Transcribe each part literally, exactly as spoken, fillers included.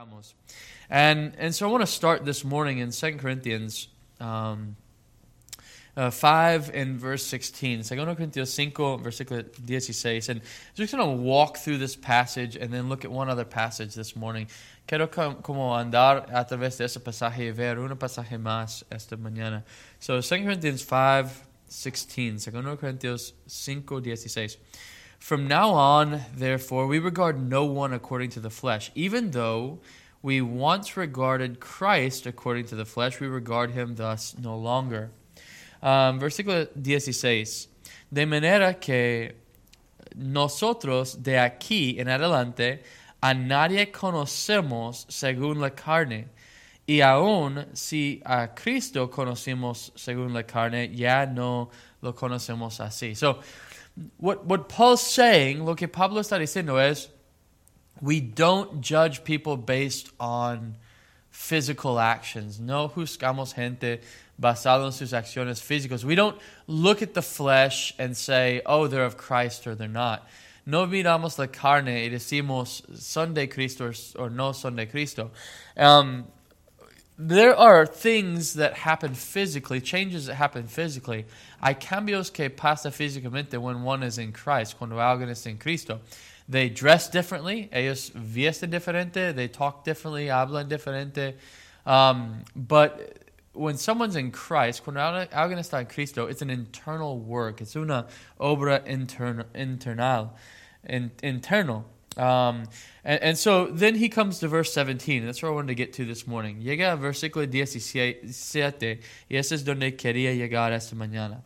predicamos. And and so I want to start this morning in Second Corinthians um, uh, five and verse sixteen. Second Corinthians five, versículo dieciséis. And just going to walk through this passage and then look at one other passage this morning. Quiero como andar a través de ese pasaje y ver un pasaje más esta mañana. So Second Corinthians five sixteen. Second Corinthians five dieciséis. From now on, therefore, we regard no one according to the flesh. Even though we once regarded Christ according to the flesh, we regard him thus no longer. Um, versículo dieciséis. De manera que nosotros de aquí en adelante a nadie conocemos según la carne. Y aún si a Cristo conocemos según la carne, ya no lo conocemos así. So, What what Paul's saying, lo que Pablo está diciendo es, we don't judge people based on physical actions. No juzgamos gente basado en sus acciones físicas. We don't look at the flesh and say, oh, they're of Christ or they're not. No miramos la carne y decimos, son de Cristo or no son de Cristo. Um, There are things that happen physically, changes that happen physically. Hay cambios que pasa físicamente when one is in Christ, cuando alguien está en Cristo. They dress differently, ellos visten diferente, they talk differently, hablan diferente. Um, but when someone's in Christ, cuando alguien está en Cristo, it's an internal work. It's una obra interna, internal, in, internal. Um, and, and so then he comes to verse seventeen. That's where I wanted to get to this morning. Llega a versículo diecisiete, y ese es donde quería llegar esta mañana.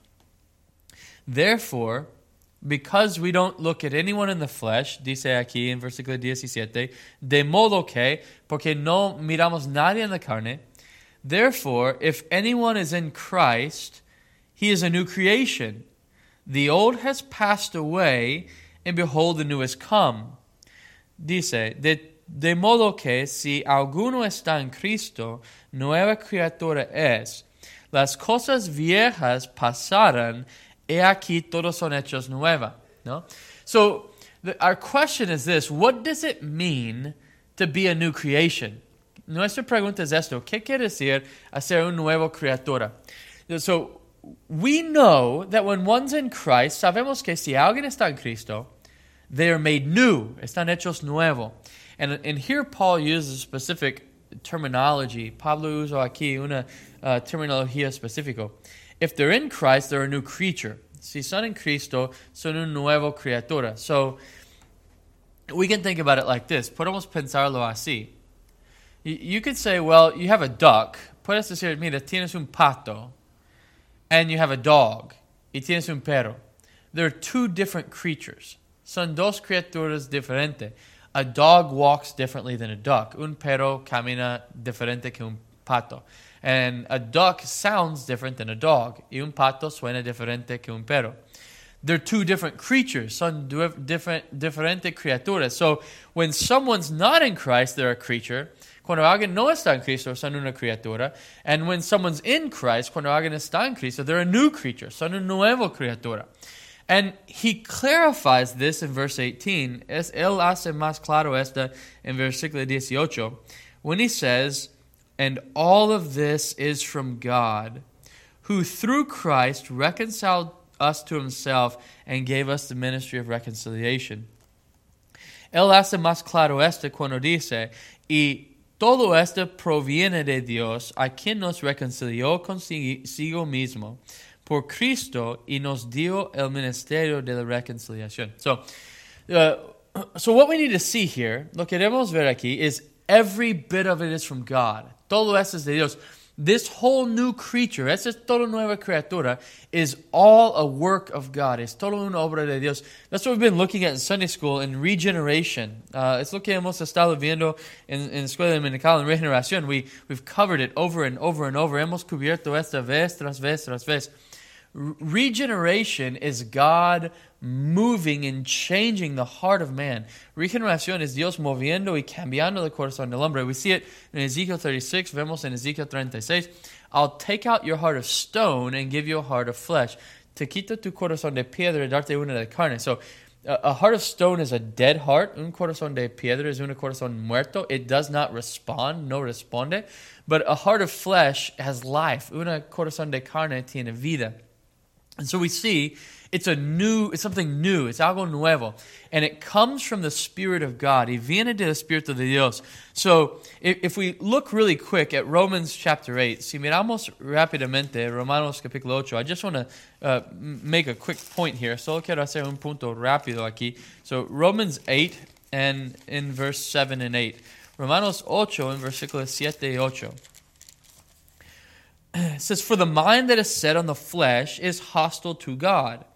Therefore, because we don't look at anyone in the flesh, dice aquí en versículo diecisiete, de modo que, porque no miramos nadie en la carne, therefore, if anyone is in Christ, he is a new creation. The old has passed away, and behold, the new has come. Dice, de, de modo que si alguno está en Cristo, nueva criatura es. Las cosas viejas pasaron, y aquí todos son hechos nuevas. No? So, the, our question is this, what does it mean to be a new creation? Nuestra pregunta es esto, ¿qué quiere decir hacer un nuevo criatura? So, we know that when one's in Christ, sabemos que si alguien está en Cristo, they are made new. Están hechos nuevo. And, and here Paul uses specific terminology. Pablo usó aquí una uh, terminología específica. If they're in Christ, they're a new creature. Si son en Cristo, son un nuevo criatura. So, we can think about it like this. Podemos pensarlo así. You, you could say, well, you have a duck. Puedes decir, mira, tienes un pato. And you have a dog. Y tienes un perro. They're two different creatures. Son dos criaturas diferentes. A dog walks differently than a duck. Un perro camina diferente que un pato. And a duck sounds different than a dog. Y un pato suena diferente que un perro. They're two different creatures. Son different, diferentes criaturas. So when someone's not in Christ, they're a creature. Cuando alguien no está en Cristo, son una criatura. And when someone's in Christ, cuando alguien está en Cristo, they're a new creature. Son una nueva criatura. And he clarifies this in verse eighteen. Es, él hace más claro esta en versículo dieciocho. When he says, and all of this is from God, who through Christ reconciled us to himself and gave us the ministry of reconciliation. Él hace más claro esta cuando dice, y todo esto proviene de Dios, a quien nos reconcilió consigo mismo por Cristo y nos dio el ministerio de la reconciliación. So, uh, so what we need to see here, lo que debemos ver aquí, is every bit of it is from God. Todo esto es de Dios. This whole new creature, esa es toda nueva criatura, is all a work of God. Es todo una obra de Dios. That's what we've been looking at in Sunday school, in regeneration. Uh, es lo que hemos estado viendo en, en Escuela Dominical, en regeneración. We, we've covered it over and over and over. Hemos cubierto esta vez tras vez tras vez. Regeneration is God moving and changing the heart of man. Regeneración es Dios moviendo y cambiando el corazón del hombre. We see it in Ezekiel thirty-six. Vemos en Ezekiel thirty-six. I'll take out your heart of stone and give you a heart of flesh. Te quito tu corazón de piedra y darte una de carne. So a, a heart of stone is a dead heart. Un corazón de piedra es un corazón muerto. It does not respond, no responde. But a heart of flesh has life. Un corazón de carne tiene vida. And so we see it's a new, it's something new, it's algo nuevo. And it comes from the Spirit of God. Y viene de Espíritu de Dios. So if, if we look really quick at Romans chapter eight, si miramos rápidamente Romanos capítulo ocho, I just want to uh, make a quick point here. Solo quiero hacer un punto rápido aquí. So Romans eight and in verse seven and eight. Romanos ocho en versículos siete y ocho. It says, "For the mind that is set on the flesh is hostile to God.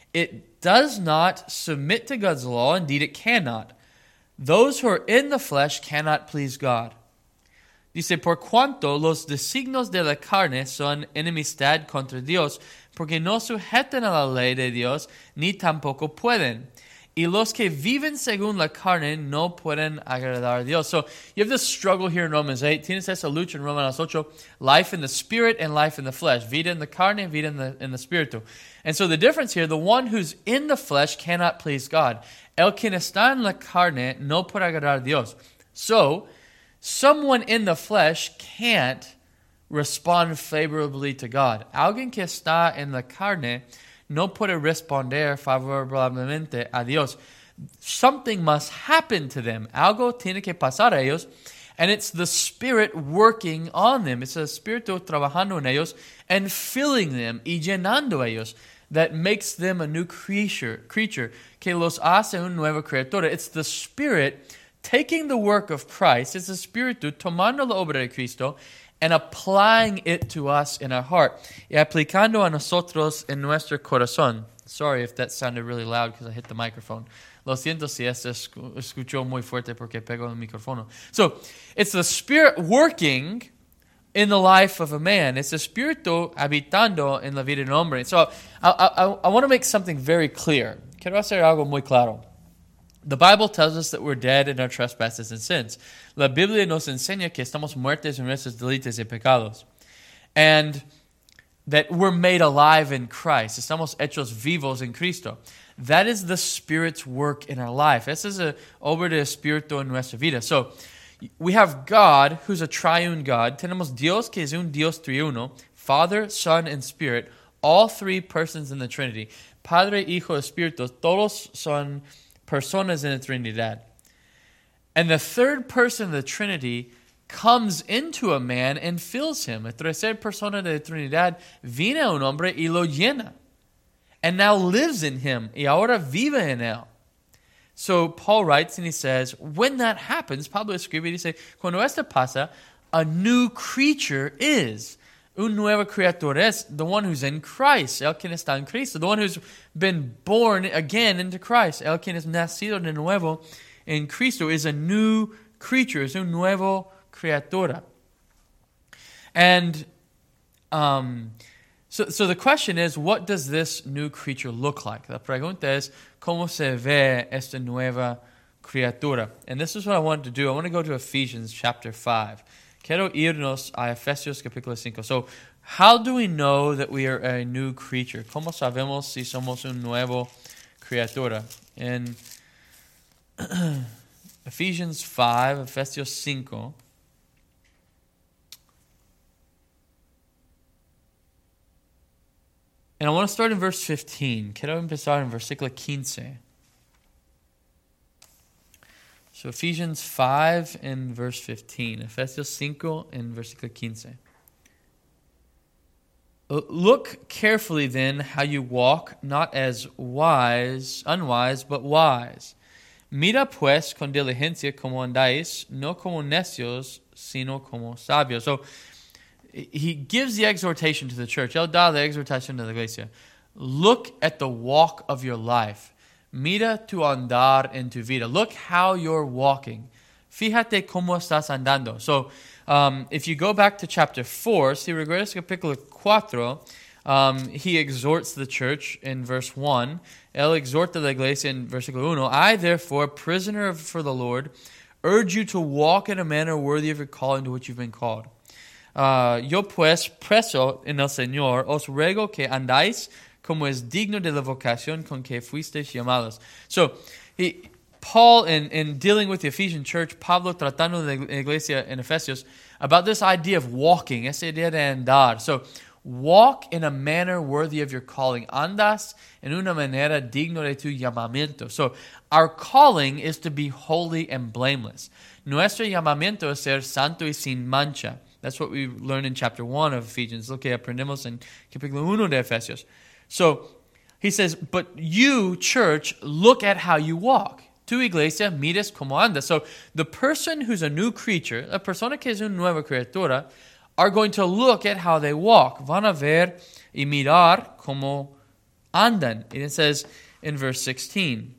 It does not submit to God's law. Indeed, it cannot. Those who are in the flesh cannot please God." Dice, "Por cuanto los designios de la carne son enemistad contra Dios, porque no sujetan a la ley de Dios, ni tampoco pueden. Y los que viven según la carne no pueden agradar a Dios." So you have this struggle here in Romans eight. Tienes esa lucha en Romanos ocho. Life in the spirit and life in the flesh. Vida en la carne, vida en the, in the espíritu. And so the difference here, the one who's in the flesh cannot please God. El quien está en la carne no puede agradar a Dios. So someone in the flesh can't respond favorably to God. Alguien que está en la carne no puede responder favorablemente a Dios. Something must happen to them. Algo tiene que pasar a ellos. And it's the Spirit working on them. It's the Espíritu trabajando en ellos and filling them y llenando ellos that makes them a new creature, creature que los hace una nueva criatura. It's the Spirit taking the work of Christ. It's the Espíritu tomando la obra de Cristo and applying it to us in our heart. Y aplicando a nosotros en nuestro corazón. Sorry if that sounded really loud because I hit the microphone. Lo siento si esto escuchó muy fuerte porque pegó el micrófono. So, it's the Spirit working in the life of a man. It's the Espíritu habitando en la vida de un hombre. So, I, I, I want to make something very clear. Quiero hacer algo muy claro. The Bible tells us that we're dead in our trespasses and sins. La Biblia nos enseña que estamos muertos en nuestros delitos y pecados. And that we're made alive in Christ. Estamos hechos vivos en Cristo. That is the Spirit's work in our life. Esa es la obra del Espíritu en nuestra vida. So, we have God, who's a triune God. Tenemos Dios, que es un Dios triuno. Father, Son, and Spirit. All three persons in the Trinity. Padre, Hijo, Espíritu. Todos son personas en la Trinidad. And the third person of the Trinity comes into a man and fills him. La tercera persona de la Trinidad viene a un hombre y lo llena. And now lives in him. Y ahora vive en él. So Paul writes and he says, when that happens, Pablo escribe y dice, cuando esto pasa, a new creature is. Un nueva criatura es the one who's in Christ. El quien está en Cristo. The one who's been born again into Christ. El quien es nacido de nuevo en Cristo is a new creature. Es un nuevo criatura. And um, so, so the question is, what does this new creature look like? La pregunta es, ¿cómo se ve esta nueva criatura? And this is what I wanted to do. I want to go to Ephesians chapter five. Quiero irnos a Efesios capítulo cinco. So, how do we know that we are a new creature? ¿Cómo sabemos si somos un nuevo criatura? In Ephesians five, Efesios cinco. And I want to start in verse fifteen. Quiero empezar en versículo quince. So Ephesians five and verse fifteen. Efesios cinco and versículo quince. Look carefully then how you walk, not as wise, unwise, but wise. Mira pues con diligencia como andáis, no como necios, sino como sabios. So he gives the exhortation to the church. Él da la exhortación de la iglesia. Look at the walk of your life. Mira tu andar en tu vida. Look how you're walking. Fíjate cómo estás andando. So, um, if you go back to chapter four, si regresas capítulo cuatro, um, he exhorts the church in verse one. Él exhorta la iglesia in versículo uno. I, therefore, prisoner for the Lord, urge you to walk in a manner worthy of your calling to which you've been called. Uh, yo pues, preso en el Señor, os ruego que andáis como es digno de la vocación con que fuisteis llamados. So, he, Paul, in, in dealing with the Ephesian church, Pablo tratando de la iglesia en Efesios, about this idea of walking, esa idea de andar. So, walk in a manner worthy of your calling. Andas en una manera digno de tu llamamiento. So, our calling is to be holy and blameless. Nuestro llamamiento es ser santo y sin mancha. That's what we learned in chapter one of Ephesians. Lo que aprendemos en capítulo uno de Efesios. So, he says, but you, church, look at how you walk. Tu iglesia, mires como andas. So, the person who's a new creature, la persona que es una nueva criatura, are going to look at how they walk. Van a ver y mirar como andan. And it says in verse sixteen.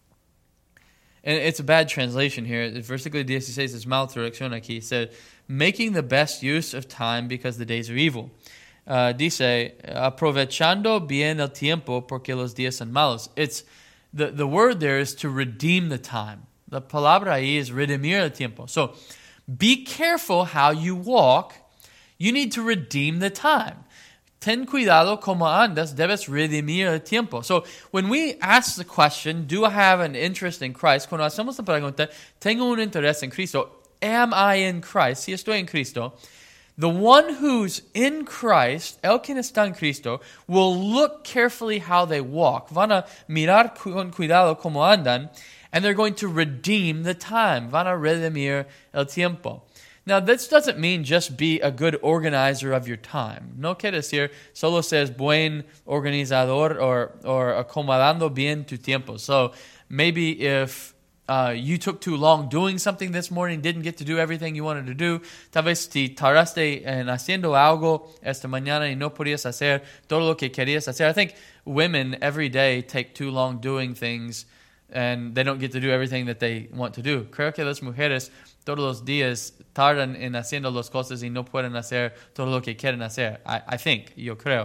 And it's a bad translation here. Versículo dieciséis es mal traducción aquí. It said, making the best use of time because the days are evil. Uh, dice, aprovechando bien el tiempo porque los días son malos. It's the, the word there is to redeem the time. La palabra ahí is redimir el tiempo. So, be careful how you walk. You need to redeem the time. Ten cuidado como andas, debes redimir el tiempo. So, when we ask the question, do I have an interest in Christ? Cuando hacemos la pregunta, ¿tengo un interés en Cristo? Am I in Christ? Si estoy en Cristo. The one who's in Christ, el quien está en Cristo, will look carefully how they walk. Van a mirar con cuidado como andan, and they're going to redeem the time. Van a redimir el tiempo. Now, this doesn't mean just be a good organizer of your time. No quiere decir solo seas buen organizador or, or acomodando bien tu tiempo. So, maybe if uh, you took too long doing something this morning, didn't get to do everything you wanted to do, tal vez te tardaste en haciendo algo esta mañana y no podías hacer todo lo que querías hacer. I think women every day take too long doing things and they don't get to do everything that they want to do. Creo que las mujeres todos los días tardan en haciendo las cosas y no pueden hacer todo lo que quieren hacer. I, I think, yo creo.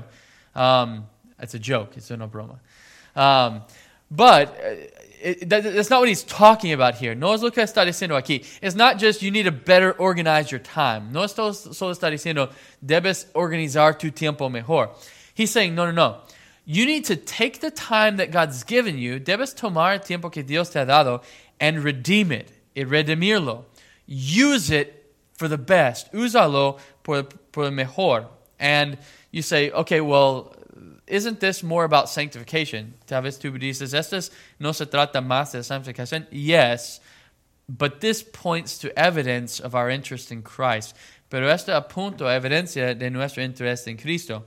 Um, it's a joke. It's una broma. Um, but it, that, that's not what he's talking about here. No es lo que está diciendo aquí. It's not just you need to better organize your time. No es solo está diciendo debes organizar tu tiempo mejor. He's saying, no, no, no. You need to take the time that God's given you, debes tomar el tiempo que Dios te ha dado, and redeem it, y redimirlo. Use it for the best. Úsalo por, por el mejor. And you say, okay, well, isn't this more about sanctification? Tal vez tú dices, esto no se trata más de sanctificación. Yes, but this points to evidence of our interest in Christ. Pero esto apunta a evidencia de nuestro interés en Cristo.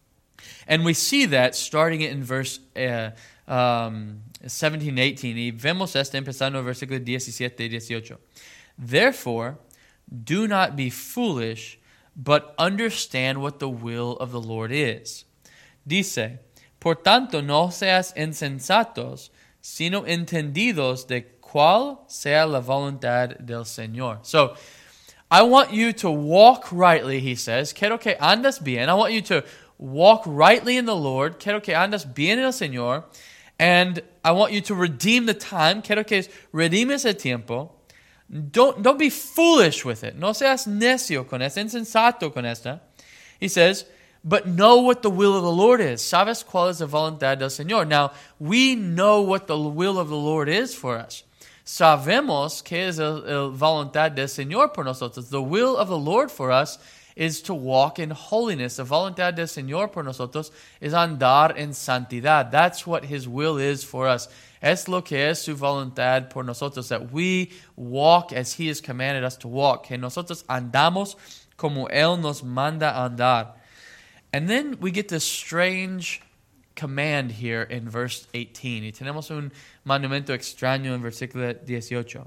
And we see that starting in verse uh, um, seventeen, eighteen. Y vemos esto empezando en versículo diecisiete y dieciocho. Therefore, do not be foolish, but understand what the will of the Lord is. Dice, por tanto, no seas insensatos, sino entendidos de cuál sea la voluntad del Señor. So, I want you to walk rightly, he says. Quiero que andas bien. I want you to walk rightly in the Lord. Quiero que andas bien en el Señor. And I want you to redeem the time. Quiero que redimes el tiempo. Don't, don't be foolish with it. No seas necio con esta, insensato con esta. He says, but know what the will of the Lord is. Sabes cuál es la voluntad del Señor. Now, we know what the will of the Lord is for us. Sabemos que es la voluntad del Señor por nosotros. The will of the Lord for us is to walk in holiness. La voluntad del Señor por nosotros es andar en santidad. That's what His will is for us. Es lo que es su voluntad por nosotros, that we walk as He has commanded us to walk. Que nosotros andamos como Él nos manda andar. And then we get this strange command here in verse eighteen. Y tenemos un mandamiento extraño en versículo dieciocho.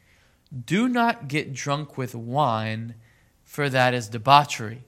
Do not get drunk with wine, for that is debauchery.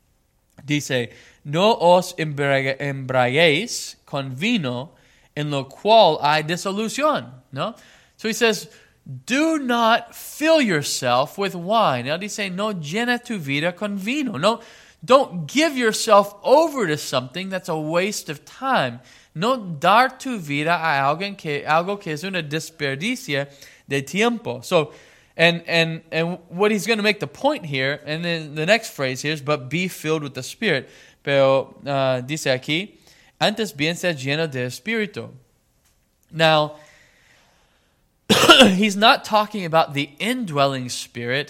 Dice, no os embriaguéis con vino, en lo cual hay disolución. No? So he says, do not fill yourself with wine. Él dice, no llena tu vida con vino. No, don't give yourself over to something that's a waste of time. No dar tu vida a alguien que, algo que es una desperdicia de tiempo. So, and and and what he's going to make the point here, and then the next phrase here is, but be filled with the Spirit. Pero uh, dice aquí, Antes bien ser lleno de Espíritu. Now, he's not talking about the indwelling Spirit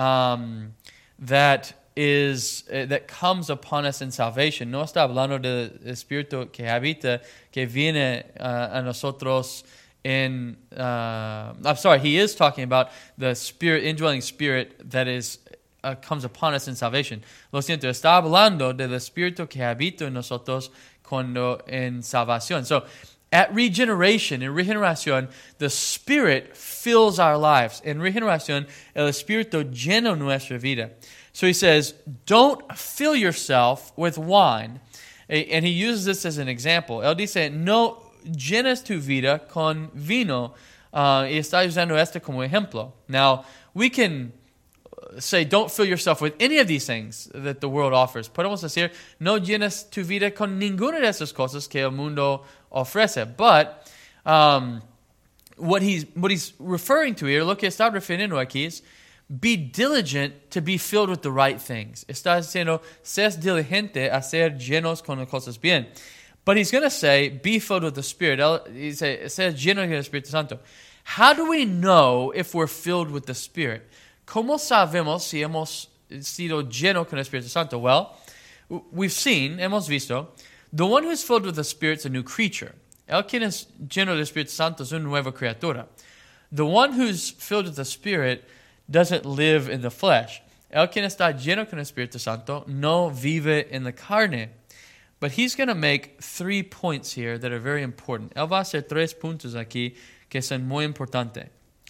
um, that is uh, that comes upon us in salvation. No está hablando del Espíritu que habita, que viene uh, a nosotros in. Uh, I'm sorry, he is talking about the Spirit, indwelling Spirit that is uh, comes upon us in salvation. Lo siento, está hablando del Espíritu que habita en nosotros cuando en salvación. So, at regeneration, in regeneración, the Spirit fills our lives. En regeneración, el Espíritu llena nuestra vida. So he says, don't fill yourself with wine. And he uses this as an example. Él dice, no llenes tu vida con vino. Uh, y está usando esto como ejemplo. Now, we can say, don't fill yourself with any of these things that the world offers. Podemos decir, no llenes tu vida con ninguna de esas cosas que el mundo ofrece. But um, what he's what he's referring to here, lo que está refiriendo aquí es, be diligent to be filled with the right things. Está diciendo, seas diligente a ser llenos con las cosas bien. But he's going to say, be filled with the Spirit. He says, seas lleno del Espíritu Santo. How do we know if we're filled with the Spirit? ¿Cómo sabemos si hemos sido llenos con el Espíritu Santo? Well, we've seen, hemos visto, the one who's filled with the Spirit is a new creature. El quien es lleno del Espíritu Santo es una nueva criatura. The one who's filled with the Spirit doesn't live in the flesh. El quien está lleno con el Espíritu Santo no vive en la carne. But he's going to make three points here that are very important. Él va a hacer tres puntos aquí que son muy importantes.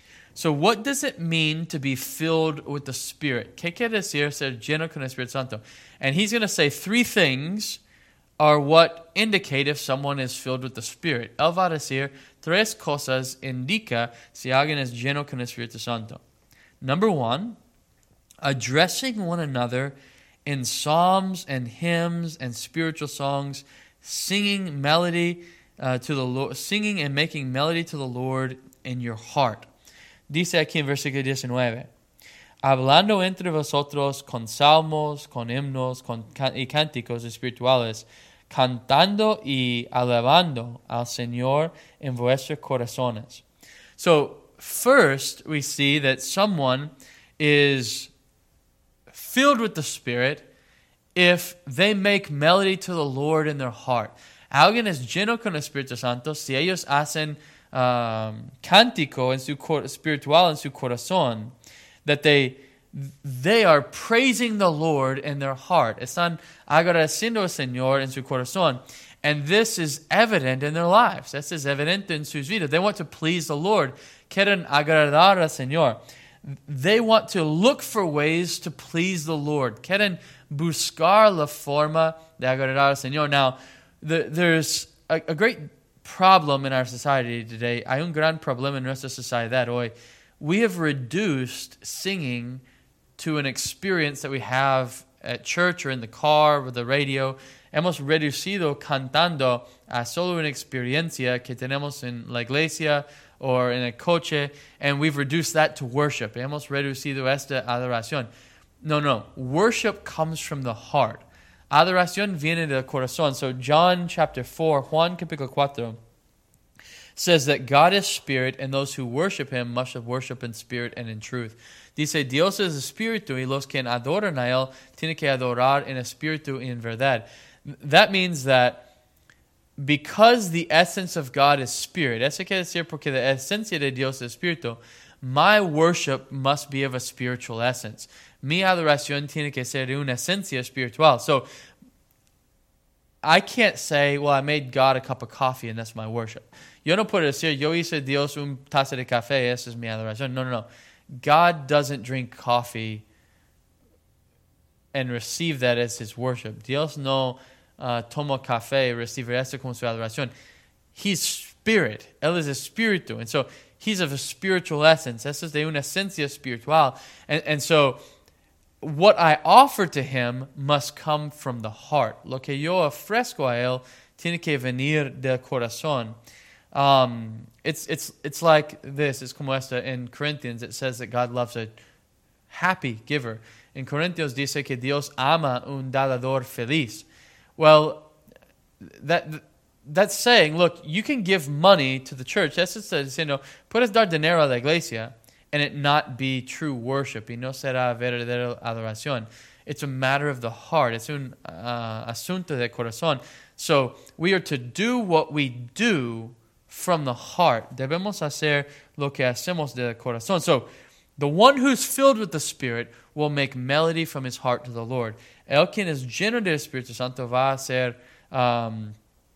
So what does it mean to be filled with the Spirit? ¿Qué quiere decir ser lleno con el Espíritu Santo? And he's going to say three things are what indicate if someone is filled with the Spirit. Él va a decir tres cosas indica si alguien es lleno con el Espíritu Santo. Number one, addressing one another in psalms and hymns and spiritual songs, singing melody uh, to the Lord, singing and making melody to the Lord in your heart. Dice aquí en versículo diecinueve, hablando entre vosotros con salmos, con himnos con can- y cánticos espirituales, cantando y alabando al Señor en vuestros corazones. So, first, we see that someone is filled with the Spirit if they make melody to the Lord in their heart. Alguien es lleno con el Espíritu Santo si ellos hacen um, cántico en su cor- espiritual en su corazón, that they they are praising the Lord in their heart. Están agradeciendo al Señor en su corazón. And this is evident in their lives. This is evident in sus vidas. They want to please the Lord. Quieren agradar al Señor. They want to look for ways to please the Lord. Quieren buscar la forma de agradar al Señor. Now, the, there's a, a great problem in our society today. Hay un gran problema en nuestra sociedad hoy. We have reduced singing to an experience that we have at church or in the car or the radio. Hemos reducido cantando a solo una experiencia que tenemos en la iglesia or in a coche, and we've reduced that to worship. Hemos reducido esta adoración. No, no. Worship comes from the heart. Adoración viene del corazón. So John chapter four, Juan capítulo cuatro, says that God is spirit, and those who worship Him must worship in spirit and in truth. Dice, Dios es espíritu, y los que adoran a Él tienen que adorar en espíritu y en verdad. That means that because the essence of God is spirit, eso quiere decir porque la esencia de Dios es espíritu, my worship must be of a spiritual essence. Mi adoración tiene que ser de una esencia espiritual. So, I can't say, well, I made God a cup of coffee and that's my worship. Yo no puedo decir, yo hice Dios un taza de café, esa es mi adoración. No, no, no. God doesn't drink coffee and receive that as His worship. Dios no uh, toma café y recibe esto como su adoración. He's spirit. Él es espíritu. And so, He's of a spiritual essence. Eso es de una esencia espiritual. And, and so, what I offer to Him must come from the heart. Lo que yo ofrezco a Él tiene que venir del corazón. Um, it's it's it's like this. It's como esta in Corinthians. It says that God loves a happy giver. In Corintios dice que Dios ama un dador feliz. Well, that that's saying, look, you can give money to the church. That's just diciendo, puedes dar dinero a la iglesia and it not be true worship. Y no será verdadera adoración. It's a matter of the heart. It's un uh, asunto de corazón. So we are to do what we do from the heart. Debemos hacer lo que hacemos del corazón. So the one who's filled with the Spirit will make melody from his heart to the Lord. El quien es lleno del Espíritu Santo va a hacer um,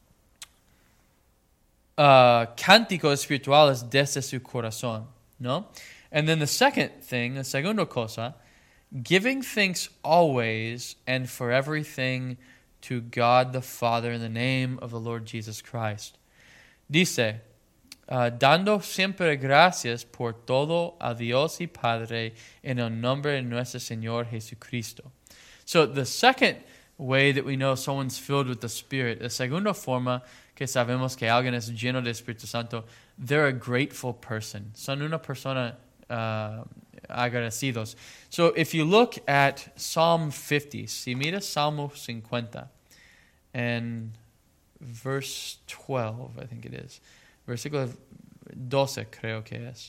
uh, cánticos espirituales desde su corazón. No? And then the second thing, the segundo cosa, giving thanks always and for everything to God the Father in the name of the Lord Jesus Christ. Dice, uh, dando siempre gracias por todo a Dios y Padre en el nombre de nuestro Señor Jesucristo. So the second way that we know someone's filled with the Spirit, la segunda forma que sabemos que alguien es lleno del Espíritu Santo, they're a grateful person. Son una persona uh, agradecidos. So if you look at Psalm fifty, si miras Salmo cincuenta, and verse twelve, I think it is. Versículo doce, creo que es.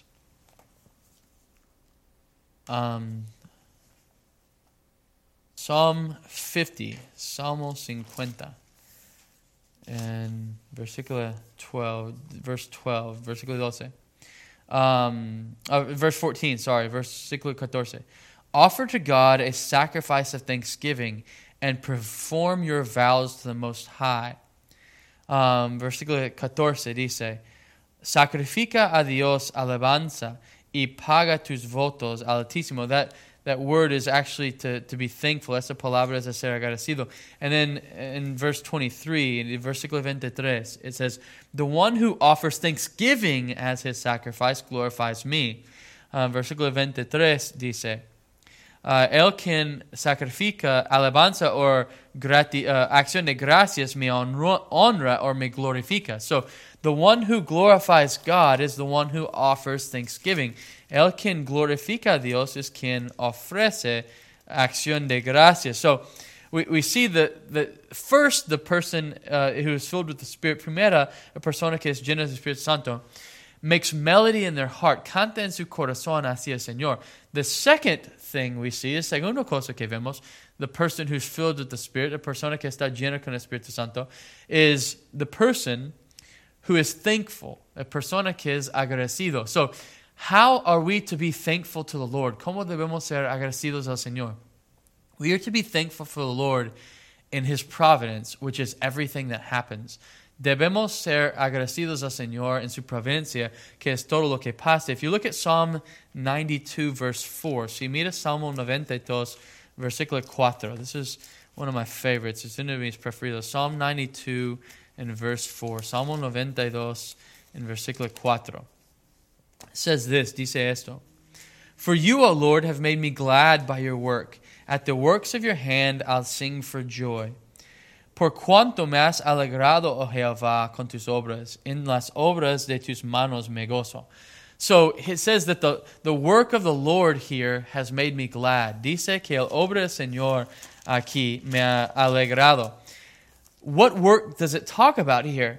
Um, Psalm fifty, Salmo cincuenta, and versículo twelve, verse twelve, versículo doce. Um, uh, verse fourteen, sorry, versículo catorce. Offer to God a sacrifice of thanksgiving and perform your vows to the Most High. Um, versículo catorce dice, sacrifica a Dios alabanza y paga tus votos al Altísimo. That that word is actually to, to be thankful. Esa palabra es de ser agradecido. And then in verse twenty-three, in versículo veintitrés, it says, the one who offers thanksgiving as his sacrifice glorifies me. Uh, versículo veintitrés dice, Uh, el quien sacrifica alabanza o grati- uh, acción de gracias me honra, honra or me glorifica. So the one who glorifies God is the one who offers thanksgiving. El quien glorifica a Dios es quien ofrece acción de gracias. So we, we see that the, first the person uh, who is filled with the Spirit, primera, a persona que es llena del Espíritu Santo, makes melody in their heart, canta en su corazón hacia el Señor. The second thing we see is, segundo cosa que vemos, the person who's filled with the Spirit, a persona que está llena con el Espíritu Santo, is the person who is thankful, a persona que es agradecido. So, how are we to be thankful to the Lord? ¿Cómo debemos ser agradecidos al Señor? We are to be thankful for the Lord in His providence, which is everything that happens. Debemos ser agradecidos al Señor en su providencia, que es todo lo que pasa. If you look at Psalm ninety-two, verse four, si mira Salmo noventa y dos, versículo cuatro, this is one of my favorites. It's uno de mis preferidos. Psalm ninety-two and verse four. Salmo noventa y dos and versículo cuatro. It says this, dice esto. For you, O Lord, have made me glad by your work. At the works of your hand I'll sing for joy. Por cuanto me has alegrado, oh Jehová, con tus obras, en las obras de tus manos me gozo. So it says that the, the work of the Lord here has made me glad. Dice que el obra del Señor aquí me ha alegrado. What work does it talk about here?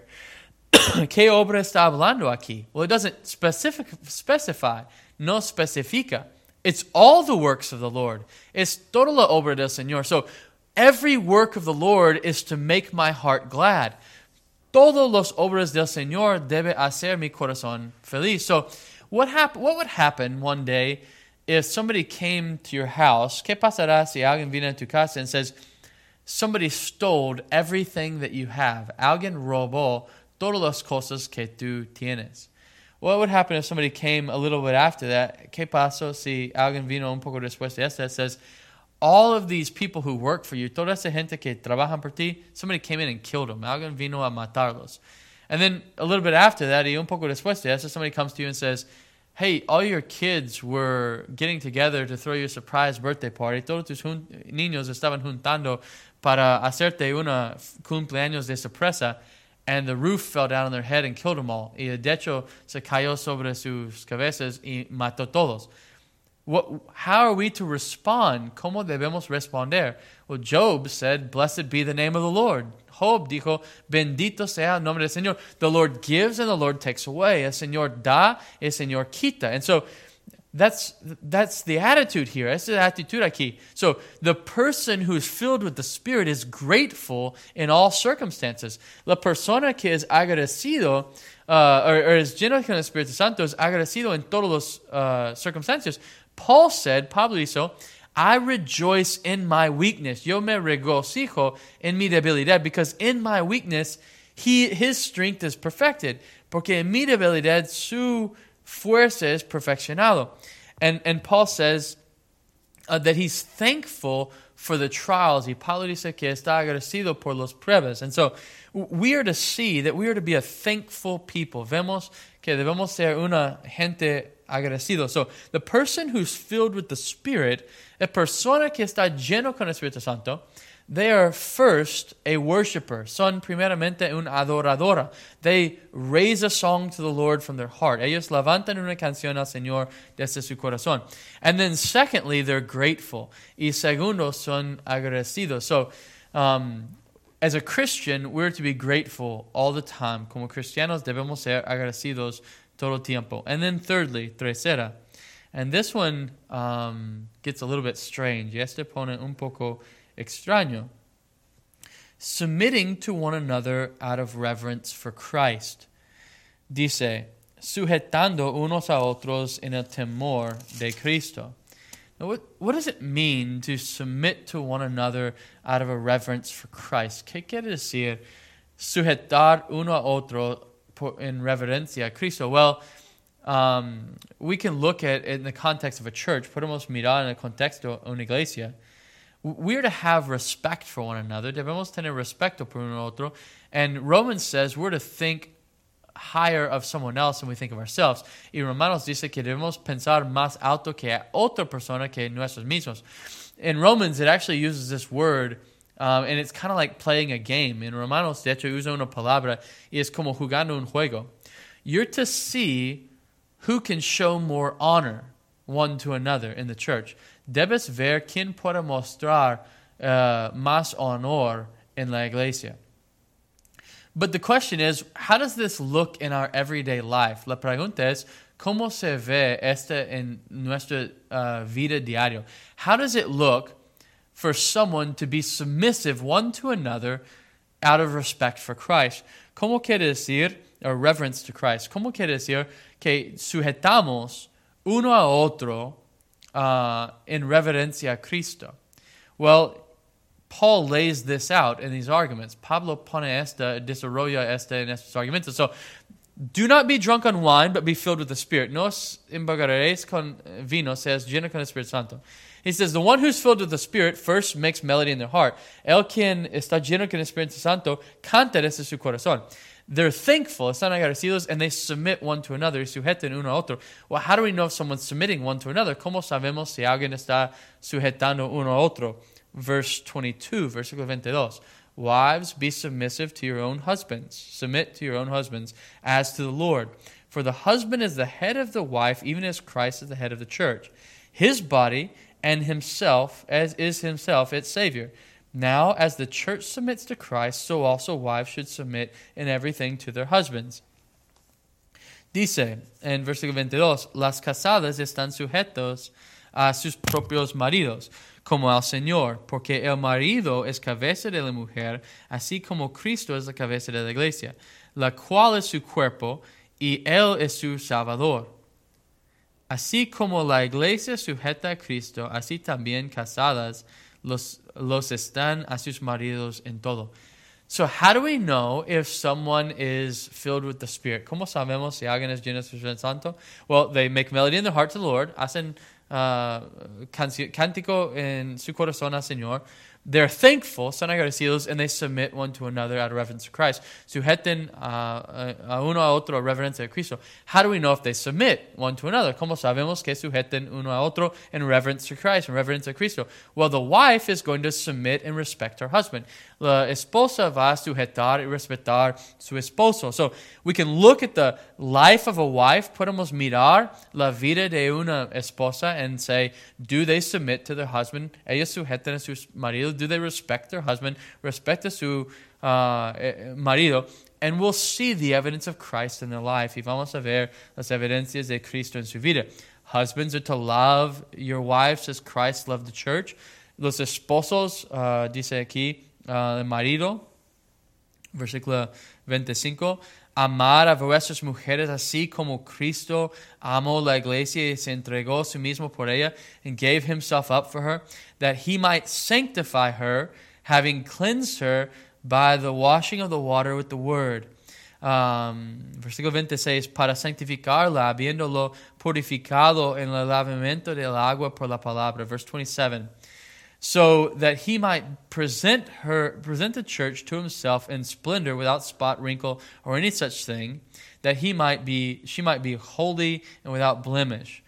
¿Qué obra está hablando aquí? Well, it doesn't specific, specify, no especifica. It's all the works of the Lord. Es toda la obra del Señor. So every work of the Lord is to make my heart glad. Todos los obras del Señor debe hacer mi corazón feliz. So what hap- what would happen one day if somebody came to your house? ¿Qué pasará si alguien viene a tu casa and says, somebody stole everything that you have? Alguien robó todas las cosas que tú tienes. What would happen if somebody came a little bit after that? ¿Qué pasó si alguien vino un poco después de eso that says, all of these people who work for you, toda esa gente que trabajan por ti, somebody came in and killed them. Alguien vino a matarlos. And then a little bit after that, y un poco después de eso, somebody comes to you and says, hey, all your kids were getting together to throw you a surprise birthday party. Todos tus jun- niños estaban juntando para hacerte una cumpleaños de sorpresa. And the roof fell down on their head and killed them all. Y de hecho se cayó sobre sus cabezas y mató todos. what, how are we to respond? ¿Cómo debemos responder? Well, Job said, blessed be the name of the Lord. Job dijo, bendito sea el nombre del Señor. The Lord gives and the Lord takes away. El Señor da, el Señor quita. And so that's that's the attitude here. Esa es la actitud aquí. So the person who's filled with the Spirit is grateful in all circumstances. La persona que es agradecido uh, or, or es lleno con el Espíritu Santo es agradecido en todos los uh, circunstancias. Paul said, Pablo hizo, I rejoice in my weakness. Yo me regocijo en mi debilidad, because in my weakness, he, his strength is perfected. Porque en mi debilidad, su fuerza es perfeccionado. And, and Paul says uh, that he's thankful for the trials. Y Pablo dice que está agradecido por los pruebas. And so we are to see that we are to be a thankful people. Vemos que debemos ser una gente agradecido. So the person who's filled with the Spirit, la persona que está lleno con el Espíritu Santo, they are first a worshiper. Son primeramente un adoradora. They raise a song to the Lord from their heart. Ellos levantan una canción al Señor desde su corazón. And then secondly, they're grateful. Y segundo, son agradecidos. So um, as a Christian, we're to be grateful all the time. Como cristianos debemos ser agradecidos todo el tiempo. And then thirdly, tercera. And this one um, gets a little bit strange. Y este pone un poco extraño. Submitting to one another out of reverence for Christ. Dice, sujetando unos a otros en el temor de Cristo. Now, what, what does it mean to submit to one another out of a reverence for Christ? ¿Qué quiere decir sujetar uno a otro por, en reverencia a Cristo? Well, um, we can look at it in the context of a church. Podemos mirar en el contexto de una iglesia. We're to have respect for one another. Debemos tener respeto por uno otro. And Romans says we're to think higher of someone else than we think of ourselves. Y Romanos dice que debemos pensar más alto que otra persona que nosotros mismos. In Romans, it actually uses this word, um, and it's kind of like playing a game. In Romanos, de hecho, usa una palabra, y es como jugando un juego. You're to see who can show more honor one to another in the church. Debes ver quién puede mostrar uh, más honor en la iglesia. But the question is, how does this look in our everyday life? La pregunta es, ¿cómo se ve esto en nuestra uh, vida diaria? How does it look for someone to be submissive one to another out of respect for Christ? ¿Cómo quiere decir, or reverence to Christ? ¿Cómo quiere decir que sujetamos uno a otro Uh, in reverencia a Cristo? Well, Paul lays this out in these arguments. Pablo pone esta, desarrolla esta en estos argumentos. So, do not be drunk on wine, but be filled with the Spirit. No os embriagaréis con vino, says lleno con el Espíritu Santo. He says, the one who's filled with the Spirit first makes melody in their heart. El quien está lleno con el Espíritu Santo canta desde su corazón. They're thankful, están agradecidos, and they submit one to another, y sujeten uno a otro. Well, how do we know if someone's submitting one to another? ¿Cómo sabemos si alguien está sujetando uno a otro? Verse twenty-two, versículo veintidós. Wives, be submissive to your own husbands. Submit to your own husbands as to the Lord. For the husband is the head of the wife, even as Christ is the head of the church. His body and himself, as is himself its Savior. Now, as the church submits to Christ, so also wives should submit in everything to their husbands. Dice en versículo veintidós, las casadas están sujetos a sus propios maridos, como al Señor, porque el marido es cabeza de la mujer, así como Cristo es la cabeza de la iglesia, la cual es su cuerpo, y Él es su Salvador. Así como la iglesia sujeta a Cristo, así también casadas los, los están a sus maridos en todo. So how do we know if someone is filled with the Spirit? ¿Cómo sabemos si alguien es lleno del Espíritu Santo? Well, they make melody in their heart to the Lord, hacen uh, cántico en su corazón al Señor. they're thankful, son agradecidos, and they submit one to another out of reverence to Christ. Sujeten a, a uno a otro a reverencia de Cristo. How do we know if they submit one to another? ¿Cómo sabemos que sujeten uno a otro in reverence to Christ, in reverence to Cristo? Well, the wife is going to submit and respect her husband. La esposa va a sujetar y respetar su esposo. So we can look at the life of a wife, podemos mirar la vida de una esposa and say, do they submit to their husband? Ellos sujetan a sus maridos. Do they respect their husband? Respect a su uh, marido? And we'll see the evidence of Christ in their life. Y vamos a ver las evidencias de Cristo en su vida. Husbands are to love your wives as Christ loved the church. Los esposos, uh, dice aquí, uh, el marido, versículo veinticinco, amar a vuestras mujeres así como Cristo amó la iglesia y se entregó a sí mismo por ella and gave himself up for her, that he might sanctify her, having cleansed her by the washing of the water with the word. Um, versículo veintiséis, para santificarla, habiéndolo purificado en el lavamiento del agua por la palabra. Verse twenty-seven, so that he might present her, present the church to himself in splendor, without spot, wrinkle, or any such thing, that he might be, she might be holy and without blemish.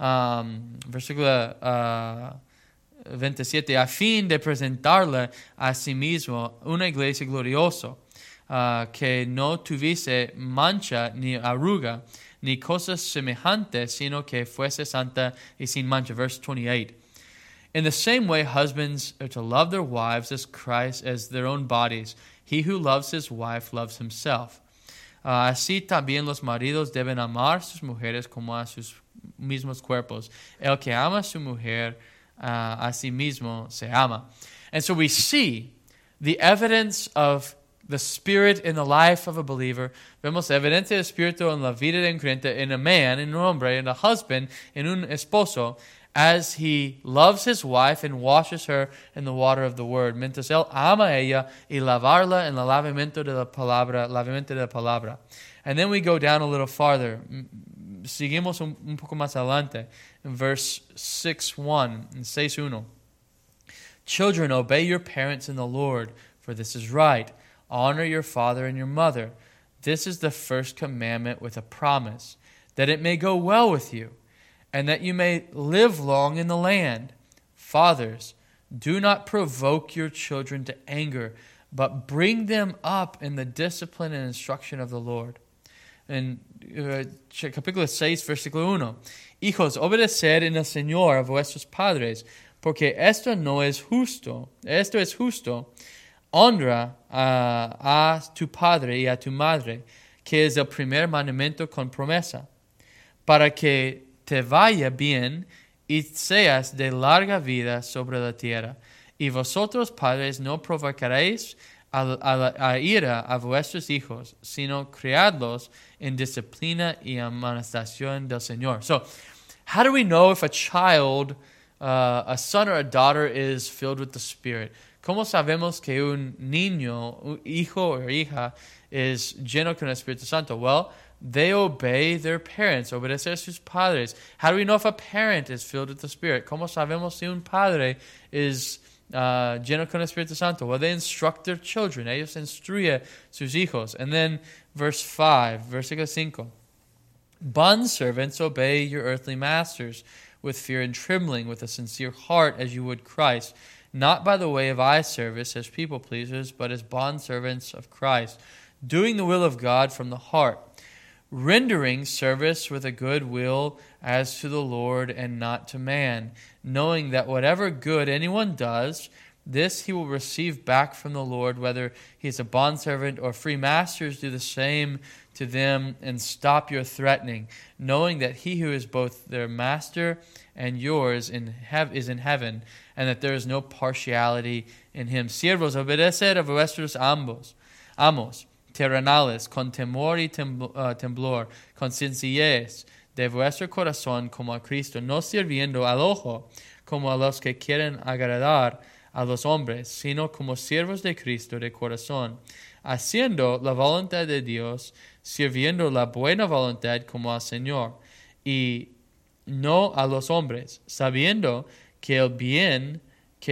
Um, versículo uh, veintisiete, a fin de presentarla a sí mismo una iglesia gloriosa, uh, que no tuviese mancha ni arruga, ni cosas semejantes, sino que fuese santa y sin mancha. Verse twenty-eight. In the same way, husbands are to love their wives as Christ, as their own bodies. He who loves his wife loves himself. Uh, así también los maridos deben amar a sus mujeres como a sus mismos cuerpos. El que ama a su mujer, uh, a sí mismo se ama. And so we see the evidence of the Spirit in the life of a believer. Vemos evidencia del Espíritu en la vida de un creyente, in a man, in un hombre, in a husband, in un esposo, as he loves his wife and washes her in the water of the word. Mientras él ama a ella y lavarla en el lavamiento de la palabra, lavamiento de la palabra. And then we go down a little farther. Seguimos un, un poco más adelante in verse six one, in six one. Children, obey your parents in the Lord, for this is right. Honor your father and your mother. This is the first commandment with a promise, that it may go well with you, and that you may live long in the land. Fathers, do not provoke your children to anger, but bring them up in the discipline and instruction of the Lord. En uh, capítulo seis, versículo uno. Hijos, obedeced en el Señor a vuestros padres, porque esto no es justo. Esto es justo. Honra uh, a tu padre y a tu madre, que es el primer mandamiento con promesa, para que te vaya bien y seas de larga vida sobre la tierra. Y vosotros, padres, no provocaréis a, a, a ira a vuestros hijos, sino criadlos en disciplina y amonestación del Señor. So, how do we know if a child, uh, a son or a daughter, is filled with the Spirit? ¿Cómo sabemos que un niño, un hijo o hija, es lleno con el Espíritu Santo? Well, they obey their parents, obedecer a sus padres. How do we know if a parent is filled with the Spirit? ¿Cómo sabemos si un padre es uh, lleno con el Espíritu Santo? Well, they instruct their children. Ellos instruyen sus hijos. And then verse five, versículo cinco. Bondservants, obey your earthly masters with fear and trembling, with a sincere heart as you would Christ, not by the way of eye service as people pleasers, but as bondservants of Christ, doing the will of God from the heart, rendering service with a good will as to the Lord and not to man, knowing that whatever good anyone does, this he will receive back from the Lord, whether he is a bondservant or free. Masters, do the same to them, and stop your threatening, knowing that he who is both their master and yours in hev- is in heaven, and that there is no partiality in him. Siervos, obedeced a vuestros ambos, amos, terrenales, con temor y tembl- uh, temblor, con sencillez de vuestro corazón como a Cristo, no sirviendo al ojo como a los que quieren agradar a los hombres, sino como siervos de Cristo de corazón, haciendo la voluntad de Dios, sirviendo la buena voluntad como al Señor, y no a los hombres, sabiendo que el bien que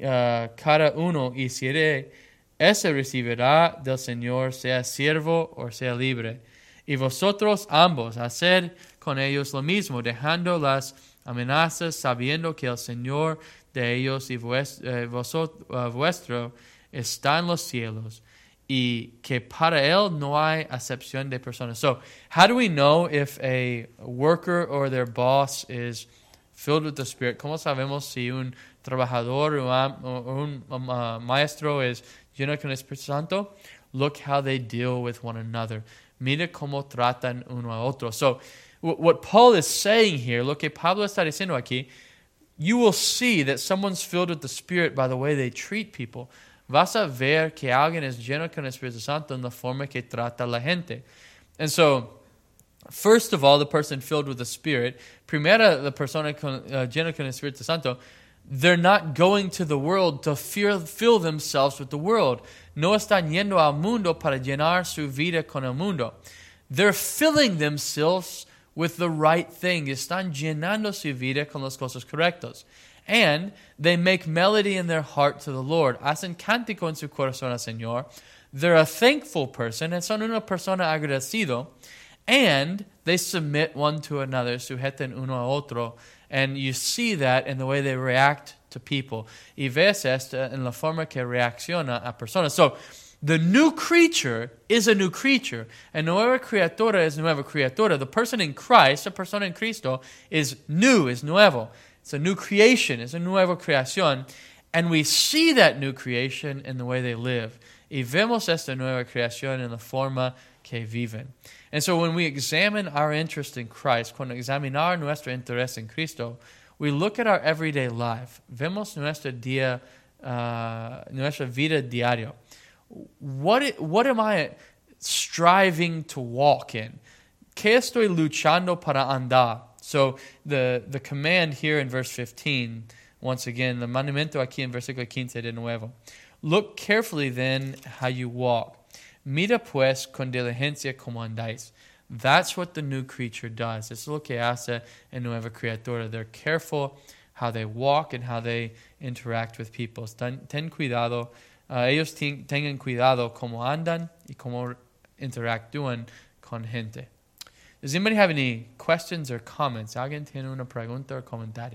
uh, cada uno hiciere, ese recibirá del Señor, sea siervo o sea libre. Y vosotros ambos, haced con ellos lo mismo, dejando las amenazas, sabiendo que el Señor de ellos y vuestro, eh, vosotros, uh, vuestro está en los cielos, y que para él no hay acepción de personas. So, how do we know if a worker or their boss is filled with the Spirit? ¿Cómo sabemos si un trabajador o un, un uh, maestro es lleno con el Espíritu Santo? Look how they deal with one another. Mira cómo tratan uno a otro. So, w- what Paul is saying here, lo que Pablo está diciendo aquí, you will see that someone's filled with the Spirit by the way they treat people. Vas a ver que alguien es lleno con el Espíritu Santo en la forma que trata a la gente. And so, first of all, the person filled with the Spirit, primera la persona con, uh, llena con el Espíritu Santo, they're not going to the world to fear, fill themselves with the world. No están yendo al mundo para llenar su vida con el mundo. They're filling themselves with the right thing. Están llenando su vida con las cosas correctas. And they make melody in their heart to the Lord. Hacen cántico en su corazón al Señor. They're a thankful person, and son una persona agradecido. And they submit one to another, sujeten uno a otro. And you see that in the way they react to people. Y ves esto en la forma que reacciona a personas. So, the new creature is a new creature. And nueva criatura es nueva criatura. The person in Christ, a persona en Cristo, is new, is nuevo. It's a new creation. It's a nueva creación. And we see that new creation in the way they live. Y vemos esta nueva creación en la forma que viven. And so when we examine our interest in Christ, cuando examinar nuestro interés en Cristo, we look at our everyday life. Vemos nuestro día, uh, nuestra vida diaria. What, what am I striving to walk in? ¿Qué estoy luchando para andar? So the, the command here in verse fifteen, once again, the mandamiento aquí en versículo quince de nuevo. Look carefully then how you walk. Mira pues con diligencia como andáis. That's what the new creature does. Eso es lo que hace en nueva criatura. They're careful how they walk and how they interact with people. Ten, ten cuidado. Uh, ellos ten, tengan cuidado como andan y como interactúan con gente. Does anybody have any questions or comments? ¿Alguien tiene una pregunta o comentario?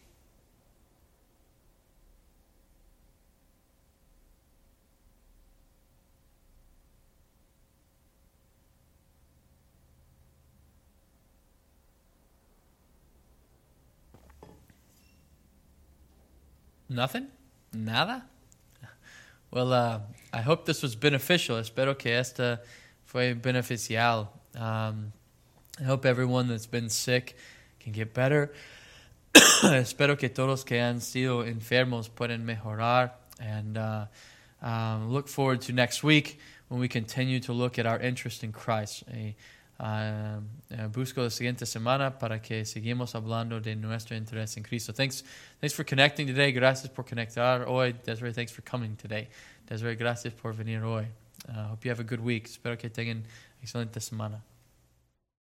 Nothing? Nada? Well, uh, I hope this was beneficial. Espero que esta fue beneficial. Um, I hope everyone that's been sick can get better. Espero que todos que han sido enfermos pueden mejorar. And uh, um, look forward to next week when we continue to look at our interest in Christ. Y, uh, busco la siguiente semana para que seguimos hablando de nuestro interés en Cristo. Thanks, thanks for connecting today. Gracias por conectar hoy. Desiree, thanks for coming today. Desiree, gracias por venir hoy. I uh, hope you have a good week. Espero que tengan excelente semana.